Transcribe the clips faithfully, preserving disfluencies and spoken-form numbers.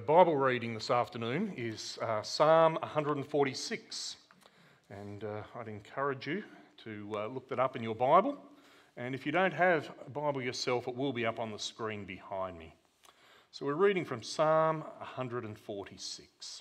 Bible reading this afternoon is uh, Psalm one forty-six, and uh, I'd encourage you to uh, look that up in your Bible, and if you don't have a Bible yourself, it will be up on the screen behind me. So we're reading from Psalm one forty-six.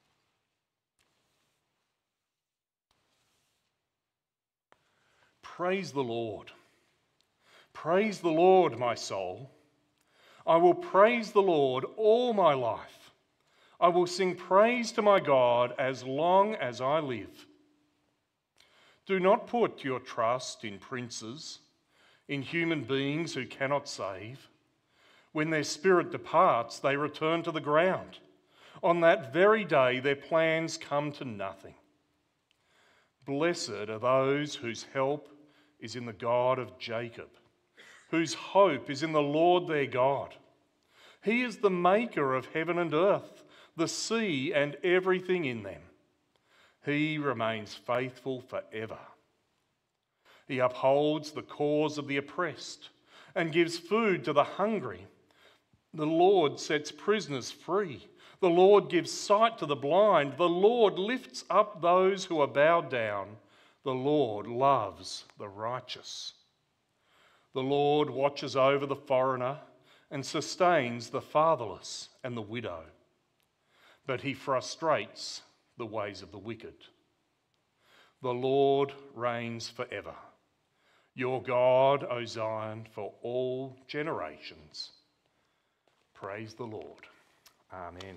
Praise the Lord. Praise the Lord, my soul. I will praise the Lord all my life. I will sing praise to my God as long as I live. Do not put your trust in princes, in human beings who cannot save. When their spirit departs, they return to the ground. On that very day, their plans come to nothing. Blessed are those whose help is in the God of Jacob, whose hope is in the Lord their God. He is the maker of heaven and earth, the sea and everything in them. He remains faithful forever. He upholds the cause of the oppressed and gives food to the hungry. The Lord sets prisoners free. The Lord gives sight to the blind. The Lord lifts up those who are bowed down. The Lord loves the righteous. The Lord watches over the foreigner and sustains the fatherless and the widow, but he frustrates the ways of the wicked. The Lord reigns forever. Your God, O Zion, for all generations. Praise the Lord. Amen.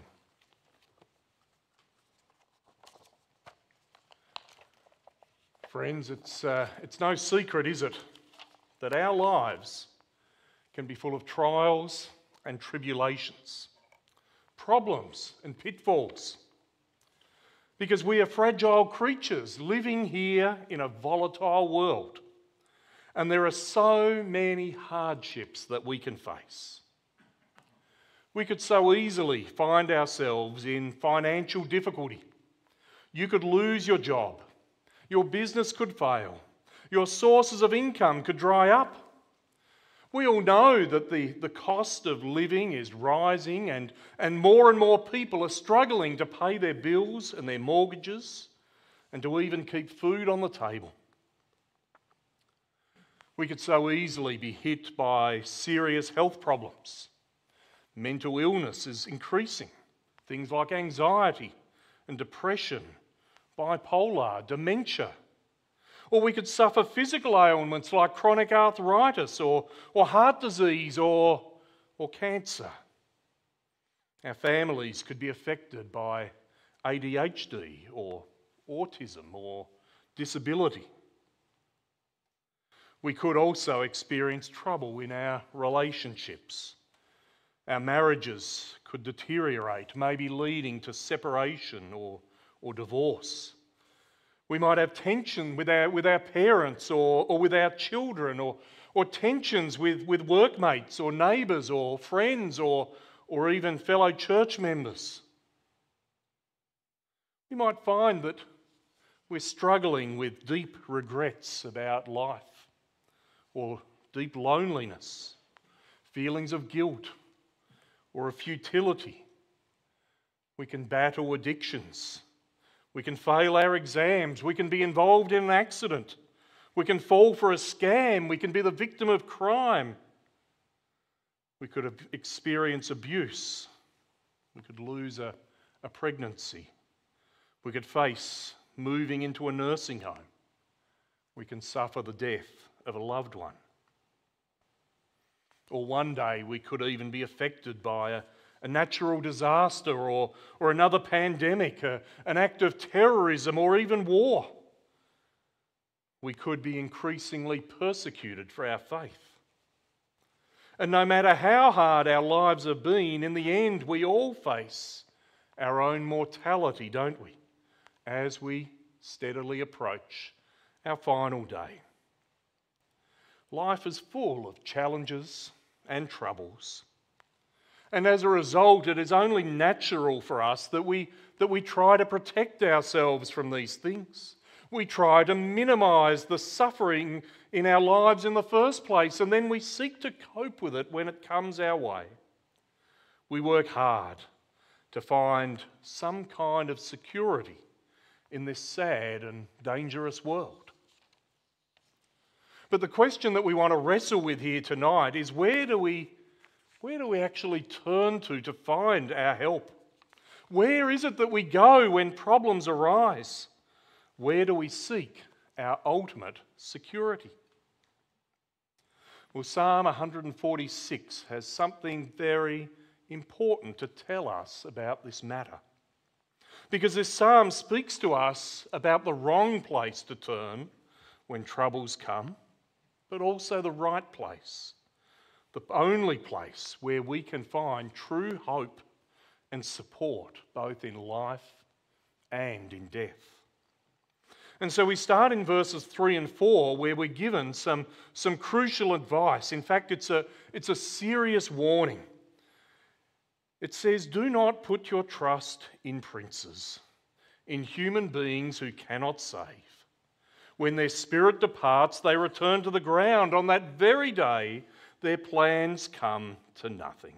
Friends, it's, uh, it's no secret, is it, that our lives can be full of trials and tribulations, problems and pitfalls, because we are fragile creatures living here in a volatile world, and there are so many hardships that we can face. We could so easily find ourselves in financial difficulty. You could lose your job. Your business could fail. Your sources of income could dry up. We all know that the, the cost of living is rising, and, and more and more people are struggling to pay their bills and their mortgages and to even keep food on the table. We could so easily be hit by serious health problems. Mental illness is increasing. Things like anxiety and depression, bipolar, dementia. Or we could suffer physical ailments like chronic arthritis or, or heart disease or, or cancer. Our families could be affected by A D H D or autism or disability. We could also experience trouble in our relationships. Our marriages could deteriorate, maybe leading to separation or, or divorce. We might have tension with our, with our parents or, or with our children, or, or tensions with, with workmates or neighbours or friends or, or even fellow church members. We might find that we're struggling with deep regrets about life, or deep loneliness, feelings of guilt, or of futility. We can battle addictions. We can fail our exams. We can be involved in an accident. We can fall for a scam. We can be the victim of crime. We could experience abuse. We could lose a, a pregnancy. We could face moving into a nursing home. We can suffer the death of a loved one. Or one day we could even be affected by a, a natural disaster or, or another pandemic, a, an act of terrorism or even war. We could be increasingly persecuted for our faith. And no matter how hard our lives have been, in the end we all face our own mortality, don't we, as we steadily approach our final day. Life is full of challenges and troubles. And as a result, it is only natural for us that we, that we try to protect ourselves from these things. We try to minimise the suffering in our lives in the first place, and then we seek to cope with it when it comes our way. We work hard to find some kind of security in this sad and dangerous world. But the question that we want to wrestle with here tonight is where do we, where do we actually turn to to find our help? Where is it that we go when problems arise? Where do we seek our ultimate security? Well, Psalm one forty-six has something very important to tell us about this matter. Because this psalm speaks to us about the wrong place to turn when troubles come, but also the right place, the only place where we can find true hope and support both in life and in death. And so we start in verses three and four where we're given some, some crucial advice. In fact, it's a, it's a serious warning. It says, "Do not put your trust in princes, in human beings who cannot save. When their spirit departs, they return to the ground. On that very day, their plans come to nothing."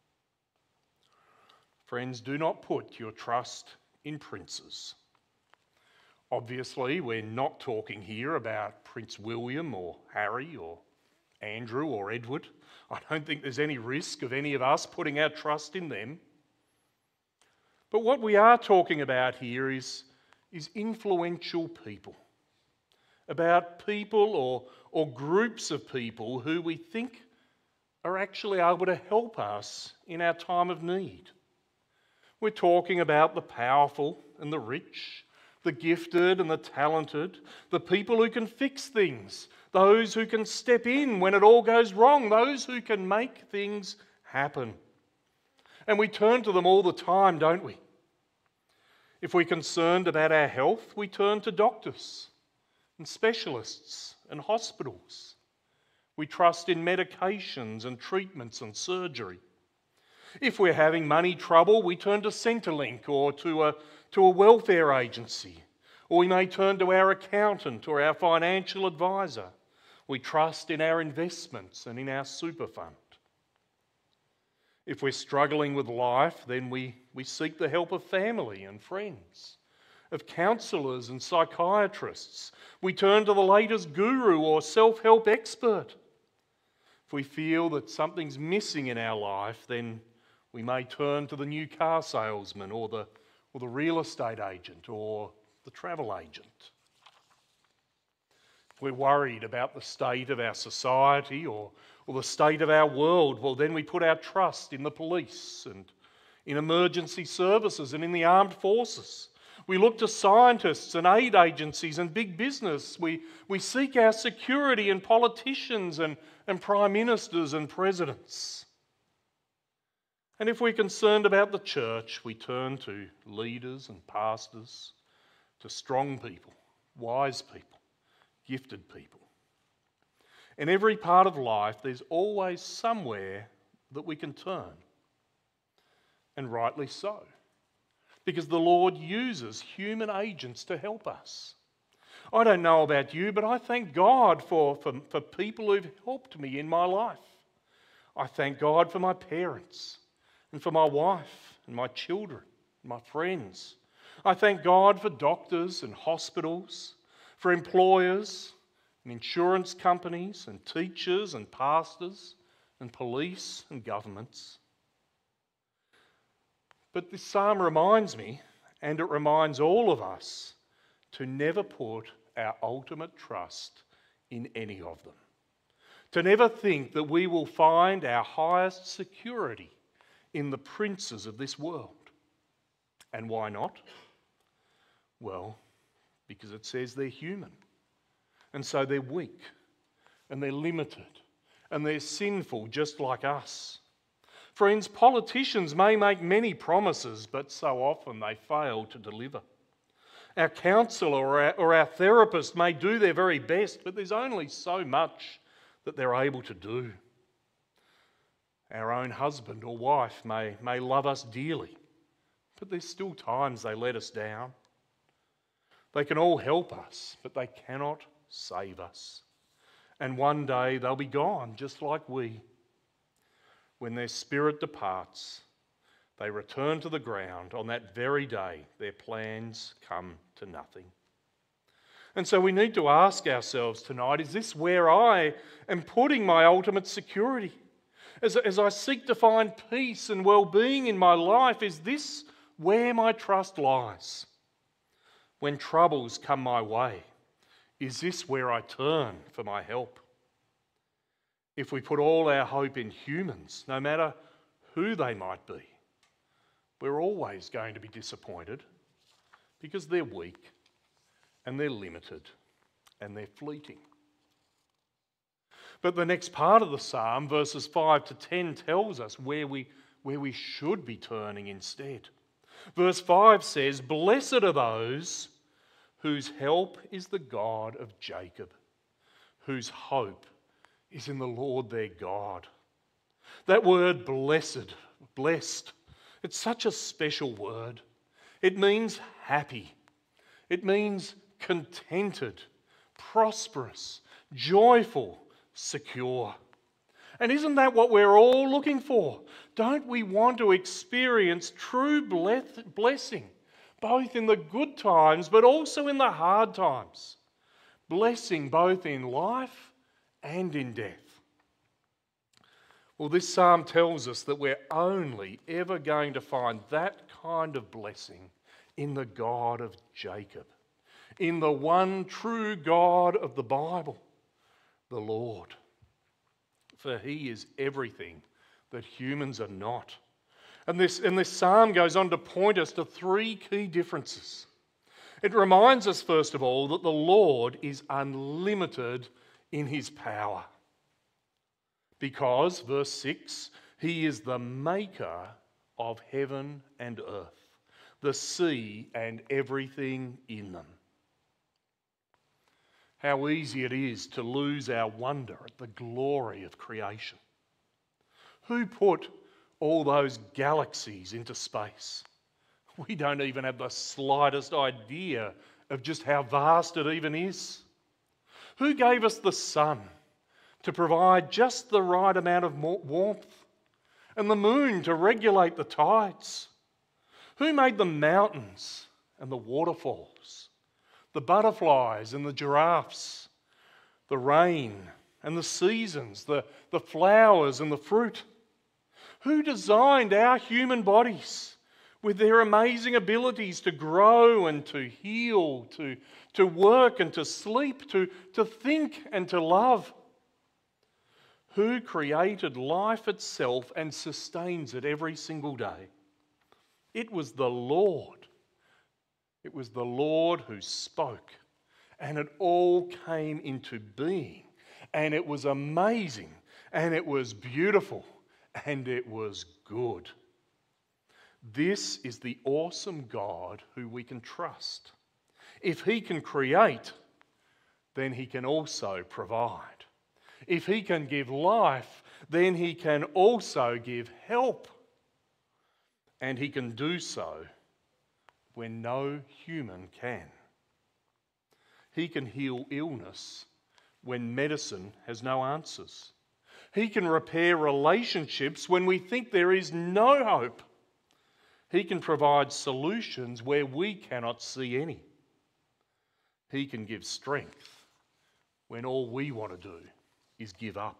Friends, do not put your trust in princes. Obviously, we're not talking here about Prince William or Harry or Andrew or Edward. I don't think there's any risk of any of us putting our trust in them. But what we are talking about here is, is influential people. About people or, or groups of people who we think are actually able to help us in our time of need. We're talking about the powerful and the rich, the gifted and the talented, the people who can fix things, those who can step in when it all goes wrong, those who can make things happen. And we turn to them all the time, don't we? If we're concerned about our health, we turn to doctors and specialists and hospitals. We trust in medications and treatments and surgery. If we're having money trouble, we turn to Centrelink or to a, to a welfare agency. Or we may turn to our accountant or our financial advisor. We trust in our investments and in our super fund. If we're struggling with life, then we, we seek the help of family and friends, of counsellors and psychiatrists. We turn to the latest guru or self-help expert. If we feel that something's missing in our life, then we may turn to the new car salesman or the, or the real estate agent or the travel agent. If we're worried about the state of our society or, or the state of our world, well, then we put our trust in the police and in emergency services and in the armed forces. We look to scientists and aid agencies and big business. We, we seek our security in politicians and, and prime ministers and presidents. And if we're concerned about the church, we turn to leaders and pastors, to strong people, wise people, gifted people. In every part of life, there's always somewhere that we can turn. And rightly so. Because the Lord uses human agents to help us. I don't know about you, but I thank God for, for, for people who've helped me in my life. I thank God for my parents and for my wife and my children and my friends. I thank God for doctors and hospitals, for employers and insurance companies and teachers and pastors and police and governments. But this psalm reminds me, and it reminds all of us, to never put our ultimate trust in any of them. To never think that we will find our highest security in the princes of this world. And why not? Well, because it says they're human. And so they're weak, and they're limited, and they're sinful just like us. Friends, politicians may make many promises, but so often they fail to deliver. Our counsellor or our, or our therapist may do their very best, but there's only so much that they're able to do. Our own husband or wife may, may love us dearly, but there's still times they let us down. They can all help us, but they cannot save us. And one day they'll be gone, just like we. When their spirit departs, they return to the ground. On that very day, their plans come to nothing. And so we need to ask ourselves tonight, is this where I am putting my ultimate security? As, as I seek to find peace and well-being in my life, is this where my trust lies? When troubles come my way, is this where I turn for my help? If we put all our hope in humans, no matter who they might be, we're always going to be disappointed because they're weak and they're limited and they're fleeting. But the next part of the psalm, verses five to ten, tells us where we, where we should be turning instead. Verse five says, "Blessed are those whose help is the God of Jacob, whose hope is in the Lord their God." That word blessed, blessed, it's such a special word. It means happy. It means contented, prosperous, joyful, secure. And isn't that what we're all looking for? Don't we want to experience true blessing, both in the good times but also in the hard times? Blessing both in life and in death. Well, this psalm tells us that we're only ever going to find that kind of blessing in the God of Jacob, in the one true God of the Bible, the Lord. For he is everything that humans are not. And this, and this psalm goes on to point us to three key differences. It reminds us, first of all, that the Lord is unlimited in his power. Because, verse six, he is the maker of heaven and earth, the sea and everything in them. How easy it is to lose our wonder at the glory of creation. Who put all those galaxies into space? We don't even have the slightest idea of just how vast it even is. Who gave us the sun to provide just the right amount of warmth, and the moon to regulate the tides? Who made the mountains and the waterfalls, the butterflies and the giraffes, the rain and the seasons, the, the flowers and the fruit? Who designed our human bodies with their amazing abilities to grow and to heal, to, to work and to sleep, to, to think and to love? Who created life itself and sustains it every single day? It was the Lord. It was the Lord who spoke, and it all came into being, and it was amazing, and it was beautiful, and it was good. This is the awesome God who we can trust. If he can create, then he can also provide. If he can give life, then he can also give help. And he can do so when no human can. He can heal illness when medicine has no answers. He can repair relationships when we think there is no hope. He can provide solutions where we cannot see any. He can give strength when all we want to do is give up.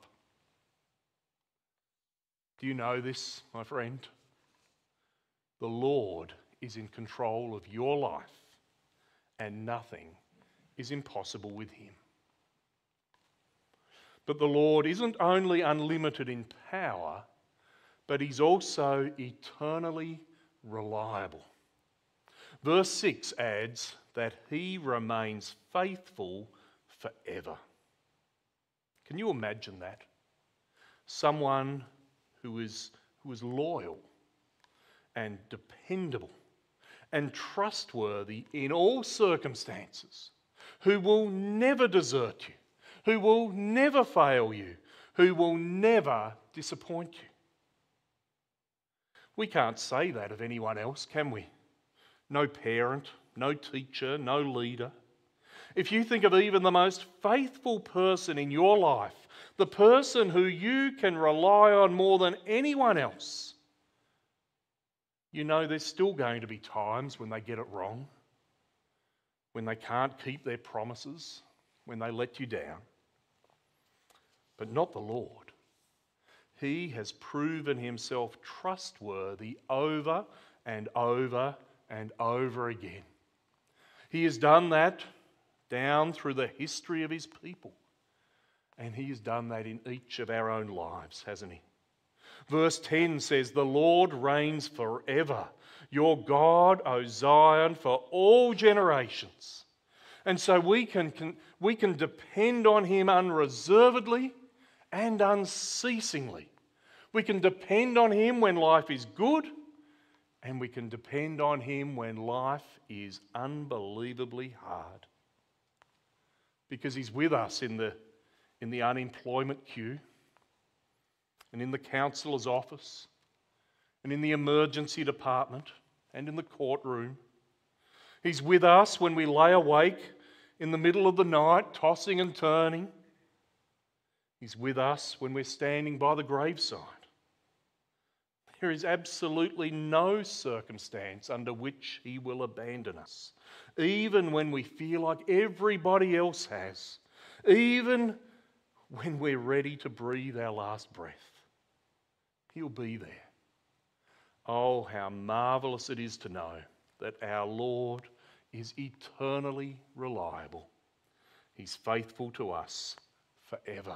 Do you know this, my friend? The Lord is in control of your life, and nothing is impossible with him. But the Lord isn't only unlimited in power, but he's also eternally reliable. Verse six adds that he remains faithful forever. Can you imagine that? Someone who is, who is loyal and dependable and trustworthy in all circumstances, who will never desert you, who will never fail you, who will never disappoint you. We can't say that of anyone else, can we? No parent, no teacher, no leader. If you think of even the most faithful person in your life, the person who you can rely on more than anyone else, You know there's still going to be times when they get it wrong, when they can't keep their promises, when they let you down. But not the Lord. He has proven himself trustworthy over and over and over again. He has done that down through the history of his people. And he has done that in each of our own lives, hasn't he? Verse ten says, "The Lord reigns forever, your God, O Zion, for all generations." And so we can, can, we can depend on him unreservedly and unceasingly. We can depend on him when life is good, and we can depend on him when life is unbelievably hard. Because he's with us in the, in the unemployment queue, and in the counsellor's office, and in the emergency department, and in the courtroom. He's with us when we lay awake in the middle of the night, tossing and turning. He's with us when we're standing by the graveside. There is absolutely no circumstance under which he will abandon us, even when we feel like everybody else has, even when we're ready to breathe our last breath. He'll be there. Oh, how marvellous it is to know that our Lord is eternally reliable. He's faithful to us forever.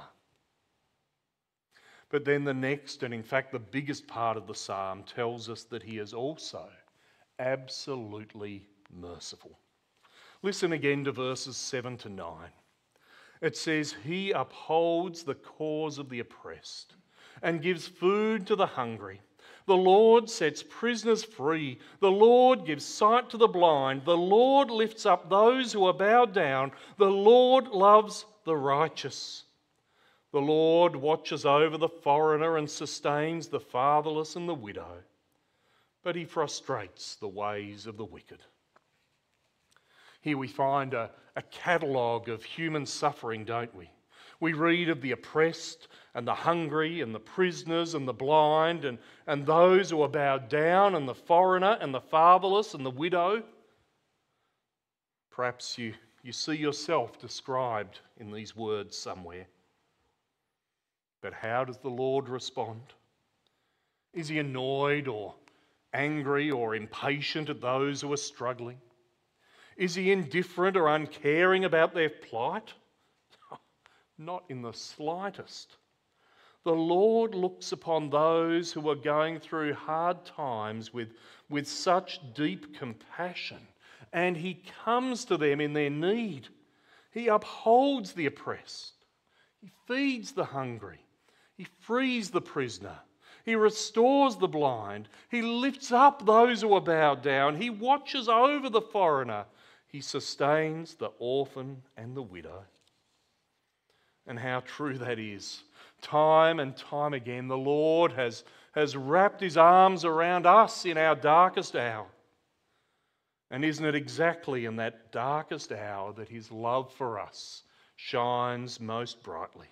But then the next, and in fact the biggest part of the psalm, tells us that he is also absolutely merciful. Listen again to verses seven to nine. It says, "He upholds the cause of the oppressed and gives food to the hungry. The Lord sets prisoners free. The Lord gives sight to the blind. The Lord lifts up those who are bowed down. The Lord loves the righteous. The Lord watches over the foreigner and sustains the fatherless and the widow, but he frustrates the ways of the wicked." Here we find a, a catalogue of human suffering, don't we? We read of the oppressed and the hungry and the prisoners and the blind and, and those who are bowed down and the foreigner and the fatherless and the widow. Perhaps you, you see yourself described in these words somewhere. But how does the Lord respond? Is he annoyed or angry or impatient at those who are struggling? Is he indifferent or uncaring about their plight? Not in the slightest. The Lord looks upon those who are going through hard times with, with such deep compassion, and he comes to them in their need. He upholds the oppressed. He feeds the hungry. He frees the prisoner. He restores the blind. He lifts up those who are bowed down. He watches over the foreigner. He sustains the orphan and the widow. And how true that is. Time and time again, the Lord has, has wrapped his arms around us in our darkest hour. And isn't it exactly in that darkest hour that his love for us shines most brightly?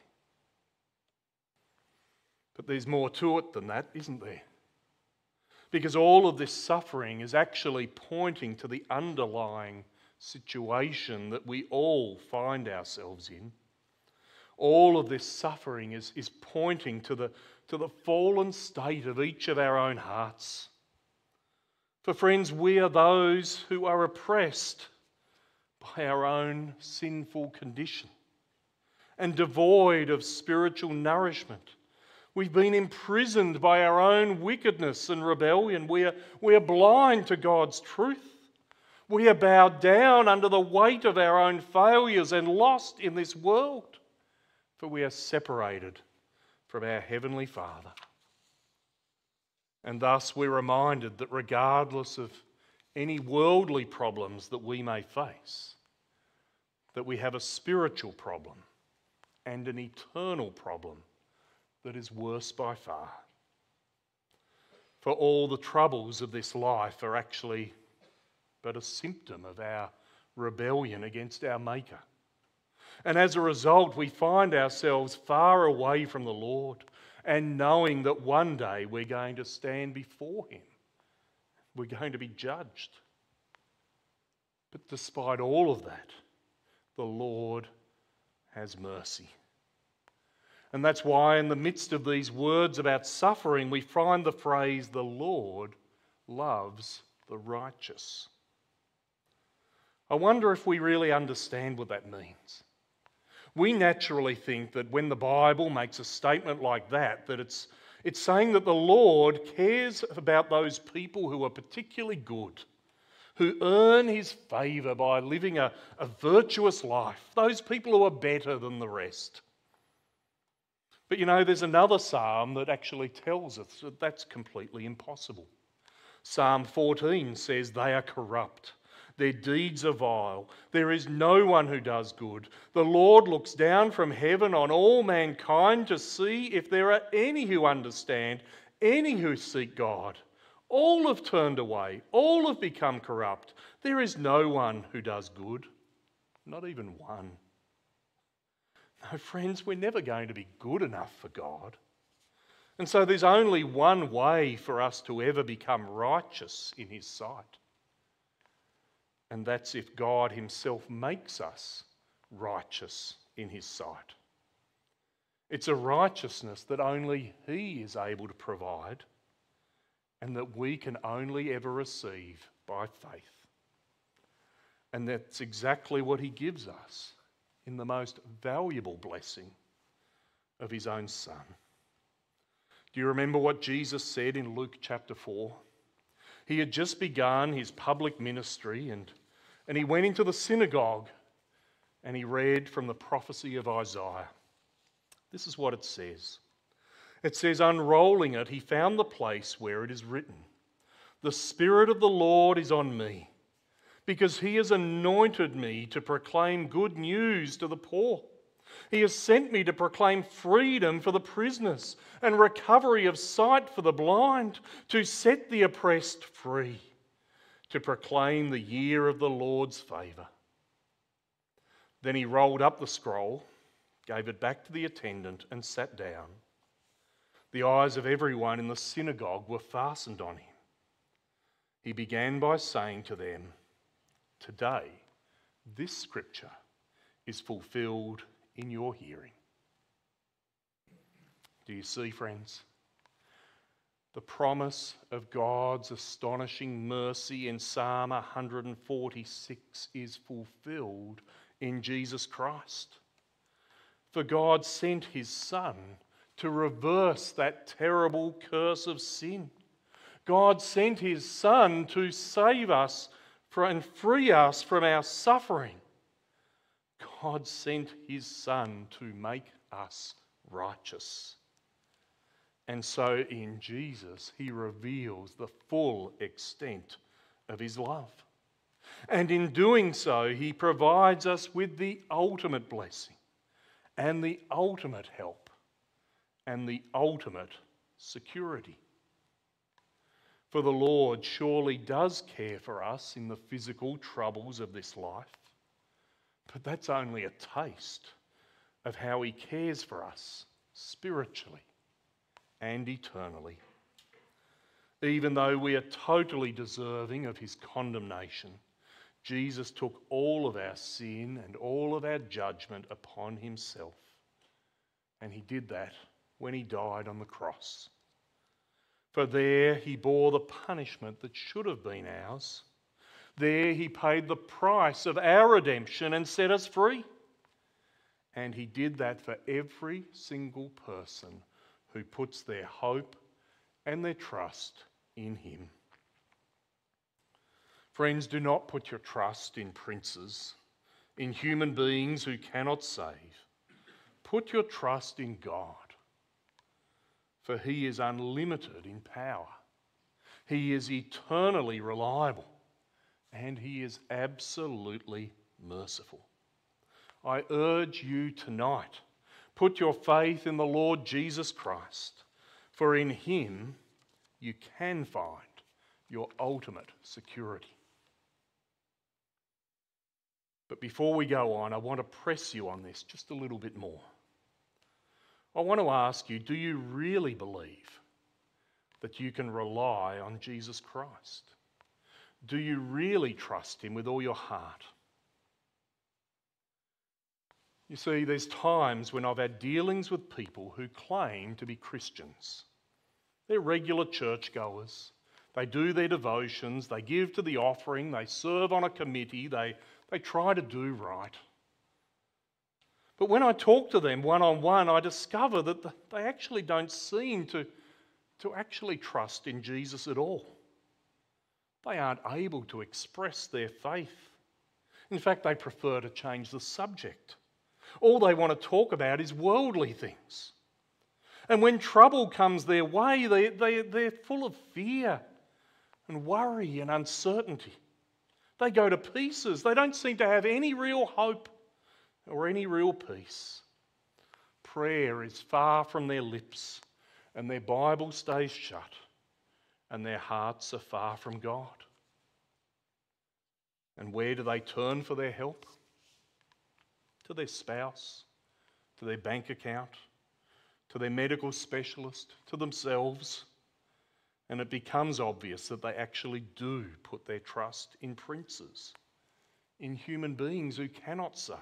But there's more to it than that, isn't there? Because all of this suffering is actually pointing to the underlying situation that we all find ourselves in. All of this suffering is, is pointing to the, to the fallen state of each of our own hearts. For friends, we are those who are oppressed by our own sinful condition and devoid of spiritual nourishment. We've been imprisoned by our own wickedness and rebellion. We are, we are blind to God's truth. We are bowed down under the weight of our own failures and lost in this world. For we are separated from our Heavenly Father. And thus we're reminded that regardless of any worldly problems that we may face, that we have a spiritual problem and an eternal problem that is worse by far. For all the troubles of this life are actually but a symptom of our rebellion against our Maker. And as a result, we find ourselves far away from the Lord and knowing that one day we're going to stand before him We're going to be judged. But despite all of that, the Lord has mercy. And that's why in the midst of these words about suffering, we find the phrase, the Lord loves the righteous. I wonder if we really understand what that means. We naturally think that when the Bible makes a statement like that, that it's, it's saying that the Lord cares about those people who are particularly good, who earn his favour by living a, a virtuous life, those people who are better than the rest. But you know, there's another psalm that actually tells us that that's completely impossible. Psalm fourteen says, "They are corrupt. Their deeds are vile. There is no one who does good. The Lord looks down from heaven on all mankind to see if there are any who understand, any who seek God. All have turned away. All have become corrupt. There is no one who does good, not even one." No, friends, we're never going to be good enough for God. And so there's only one way for us to ever become righteous in his sight. And that's if God himself makes us righteous in his sight. It's a righteousness that only he is able to provide and that we can only ever receive by faith. And that's exactly what he gives us in the most valuable blessing of his own Son. Do you remember what Jesus said in Luke chapter four? He had just begun his public ministry and, and he went into the synagogue and he read from the prophecy of Isaiah. This is what it says. It says, unrolling it, he found the place where it is written, "The Spirit of the Lord is on me, because he has anointed me to proclaim good news to the poor. He has sent me to proclaim freedom for the prisoners and recovery of sight for the blind, to set the oppressed free, to proclaim the year of the Lord's favour." Then he rolled up the scroll, gave it back to the attendant and sat down. The eyes of everyone in the synagogue were fastened on him. He began by saying to them, "Today, this scripture is fulfilled in your hearing." Do you see, friends? The promise of God's astonishing mercy in Psalm one forty-six is fulfilled in Jesus Christ. For God sent his Son to reverse that terrible curse of sin. God sent his Son to save us and free us from our suffering. God sent his Son to make us righteous. And so in Jesus, he reveals the full extent of his love. And in doing so, he provides us with the ultimate blessing and the ultimate help and the ultimate security. For the Lord surely does care for us in the physical troubles of this life, but that's only a taste of how he cares for us spiritually and eternally. Even though we are totally deserving of his condemnation, Jesus took all of our sin and all of our judgment upon himself. And he did that when he died on the cross. For there he bore the punishment that should have been ours. There he paid the price of our redemption and set us free. And he did that for every single person who puts their hope and their trust in him. Friends, do not put your trust in princes, in human beings who cannot save. Put your trust in God, for he is unlimited in power. He is eternally reliable, and he is absolutely merciful. I urge you tonight, put your faith in the Lord Jesus Christ, for in him you can find your ultimate security. But before we go on, I want to press you on this just a little bit more. I want to ask you, do you really believe that you can rely on Jesus Christ? Do you really trust him with all your heart? You see, there's times when I've had dealings with people who claim to be Christians. They're regular churchgoers. They do their devotions, they give to the offering, they serve on a committee, they, they try to do right. But when I talk to them one-on-one, I discover that they actually don't seem to, to actually trust in Jesus at all. They aren't able to express their faith. In fact, they prefer to change the subject. All they want to talk about is worldly things. And when trouble comes their way, they, they, they're full of fear and worry and uncertainty. They go to pieces. They don't seem to have any real hope or any real peace. Prayer is far from their lips, and their Bible stays shut, and their hearts are far from God. And where do they turn for their help? To their spouse, to their bank account, to their medical specialist, to themselves. And it becomes obvious that they actually do put their trust in princes, in human beings who cannot save.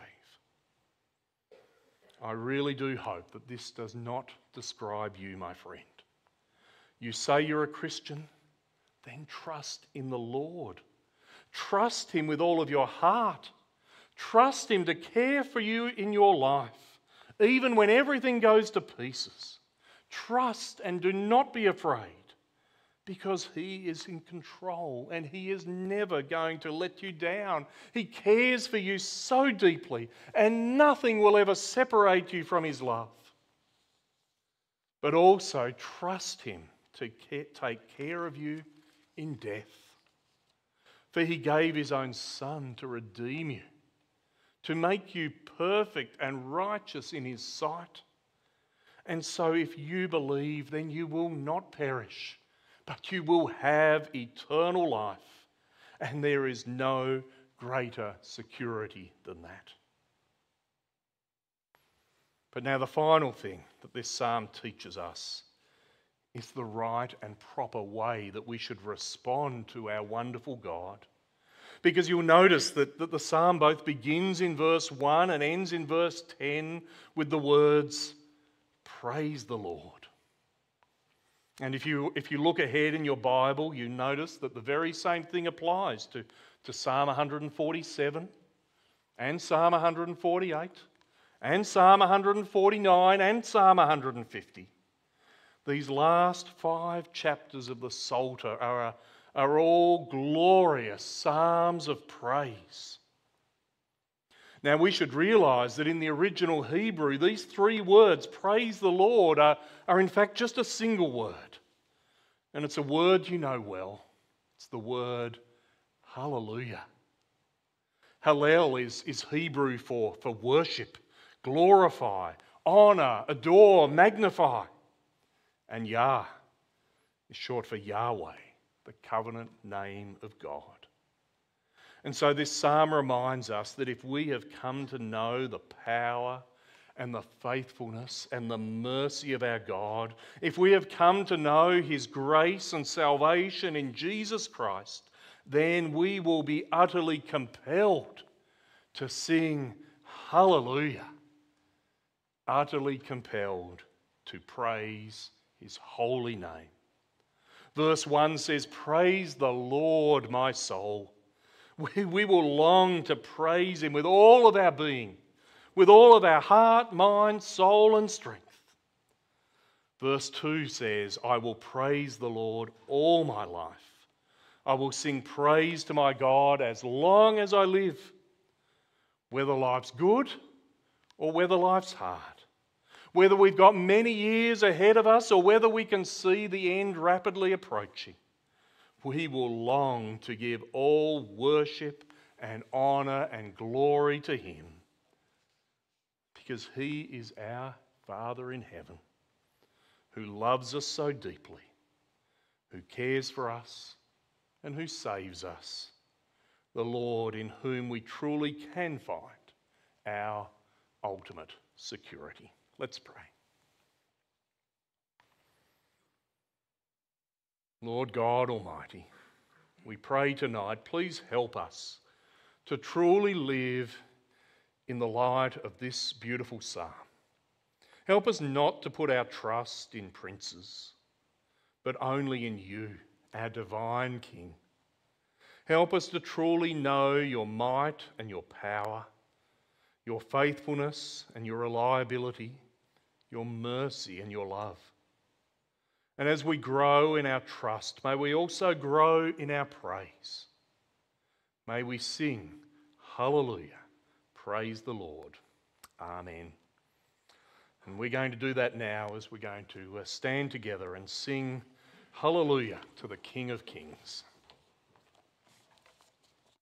I really do hope that this does not describe you, my friend. You say you're a Christian, then trust in the Lord. Trust him with all of your heart. Trust him to care for you in your life, even when everything goes to pieces. Trust and do not be afraid, because he is in control and he is never going to let you down. He cares for you so deeply, and nothing will ever separate you from his love. But also trust him to take care of you in death. For he gave his own Son to redeem you, to make you perfect and righteous in his sight. And so if you believe, then you will not perish, but you will have eternal life. And there is no greater security than that. But now the final thing that this psalm teaches us is the right and proper way that we should respond to our wonderful God. Because you'll notice that, that the psalm both begins in verse one and ends in verse ten with the words, "Praise the Lord." And if you, if you look ahead in your Bible, you notice that the very same thing applies to, to Psalm one forty-seven and Psalm one forty-eight and Psalm one forty-nine and Psalm one fifty. These last five chapters of the Psalter are, are all glorious psalms of praise. Now we should realise that in the original Hebrew, these three words, praise the Lord, are, are in fact just a single word. And it's a word you know well. It's the word hallelujah. Hallel is, is Hebrew for, for worship, glorify, honour, adore, magnify. And Yah is short for Yahweh, the covenant name of God. And so this psalm reminds us that if we have come to know the power and the faithfulness and the mercy of our God, if we have come to know his grace and salvation in Jesus Christ, then we will be utterly compelled to sing hallelujah, utterly compelled to praise his holy name. Verse one says, "Praise the Lord, my soul." We, we will long to praise him with all of our being, with all of our heart, mind, soul, and strength. Verse two says, "I will praise the Lord all my life. I will sing praise to my God as long as I live, whether life's good or whether life's hard. Whether we've got many years ahead of us or whether we can see the end rapidly approaching, we will long to give all worship and honour and glory to him, because he is our Father in heaven, who loves us so deeply, who cares for us and who saves us, the Lord in whom we truly can find our ultimate security. Let's pray. Lord God Almighty, we pray tonight, please help us to truly live in the light of this beautiful psalm. Help us not to put our trust in princes, but only in you, our divine King. Help us to truly know your might and your power, your faithfulness and your reliability, your mercy and your love. And as we grow in our trust, may we also grow in our praise. May we sing, hallelujah, praise the Lord. Amen. And we're going to do that now as we're going to stand together and sing hallelujah to the King of Kings.